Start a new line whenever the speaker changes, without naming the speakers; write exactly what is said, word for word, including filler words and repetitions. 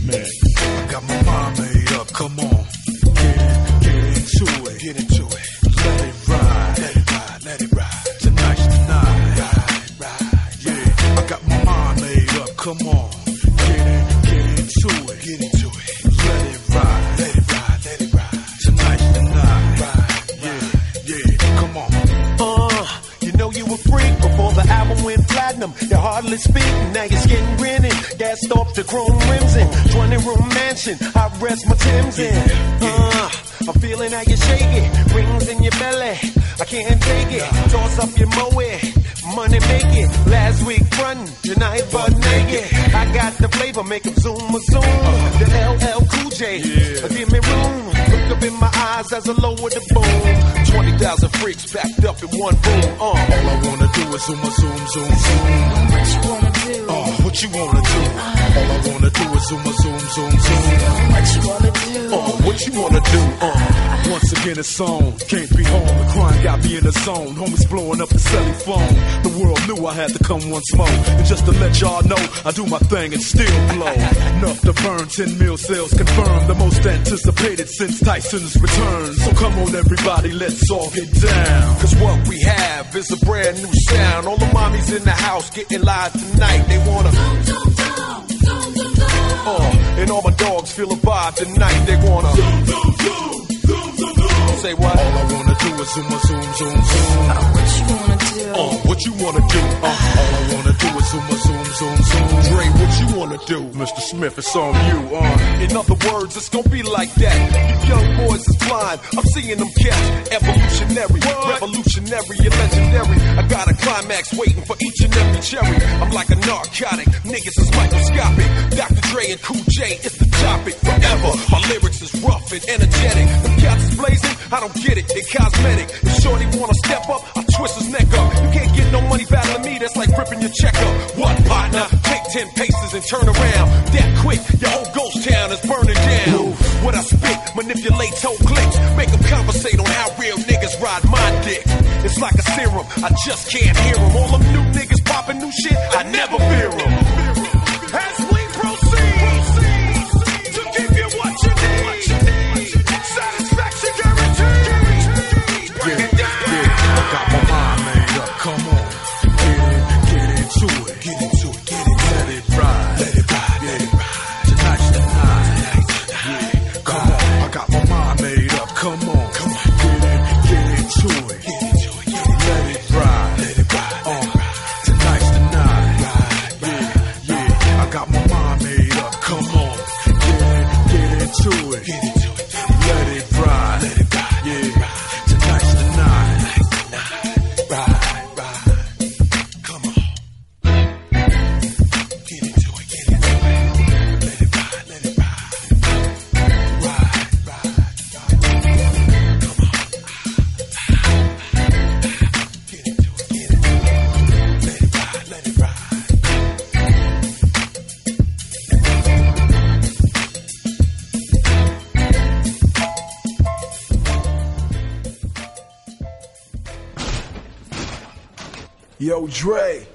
man. I got my mind made up, come on. Get in, get into it, get into it. Let it ride, let it ride, let it ride. Tonight's the night, ride, ride, yeah. I got my mind made up, come on. Get in, get into it, get into it. Let it ride, let it ride, let it ride. Tonight's the night, ride, yeah, yeah. Come on.
Uh, you know you were freak before the album went platinum. You're hardly speaking, now you're getting grinning. Gassed off the chrome rims in twenty room mansion. I rest my Tim's in. Uh, I'm feeling how you shake it. Rings in your belly, I can't take it. Toss up your moe, money make it. Last week frontin', tonight butt naked. I got the flavor, make them zoom a zoom. The L L Cool J, give me room. Look up in my eyes as I lower the boom. twenty thousand freaks packed up in one room. Uh.
All I wanna do is zoom a zoom, zoom, zoom.
What you wanna do?
Oh, what you wanna do? All I wanna do is zoom a zoom, zoom, zoom.
What you wanna do?
Oh, what you wanna do? Uh, once again it's on. Can't be home. The crime got me in the zone. Homies blowing up the celly phone. The world knew I had to come once more. And just to let y'all know, I do my thing and still blow. Enough to burn. ten mil sales confirmed. The most anticipated since Tyson's return. So come on everybody, let's all get down.
Cause what we have is a brand new sound. All the mommies in the house getting live tonight. They wanna uh, and all my dogs feel a vibe tonight. They wanna say what?
All I wanna do is zoom a zoom, zoom, zoom.
Oh, what you wanna do?
Uh, what you wanna do? Uh, all I wanna do is zoom a zoom, zoom, zoom.
Dre, what you wanna do?
Mister Smith, it's on you. Uh.
In other words, it's gonna be like that. You young boys is blind. I'm seeing them catch. Evolutionary, what? Revolutionary, and legendary. I got a climax waiting for each and every cherry. I'm like a narcotic. Niggas is microscopic. Doctor Dre and Cool J, it's the topic forever. My lyrics is rough and energetic. Them cats is blazing. I don't get it. They cosmetic. If Shorty wanna step up, I twist his neck up. You can't get no money battling me. That's like ripping your check up. What partner? Take ten paces and turn around. That quick, your whole ghost town is burning down. What I spit, manipulate whole clicks. Make them conversate on how real niggas ride my dick. It's like a serum, I just can't hear them. All them new niggas popping new shit, I never fear them. As we proceed to give you what you need, satisfaction guaranteed. Break it down.
Yeah, I got my mind made up, come on. Get in, get into it, get into it, get it, let it ride, let it ride, let it ride. Tonight's the night, yeah, come on. I got my mind made up, come on, come on. Get in, get into it, get into it, get it, let it ride, let it ride, uh. Tonight's the night, yeah, yeah. I got my mind made up, come on. Get in, get into it, get into it, let it ride, let it ride, yeah. Tonight's the night, ride, ride, come on. Get into it, get into it, let it ride, let it ride, ride, ride, ride, come on. Get into it, get into it, let it ride, let it ride. Yo, Dre.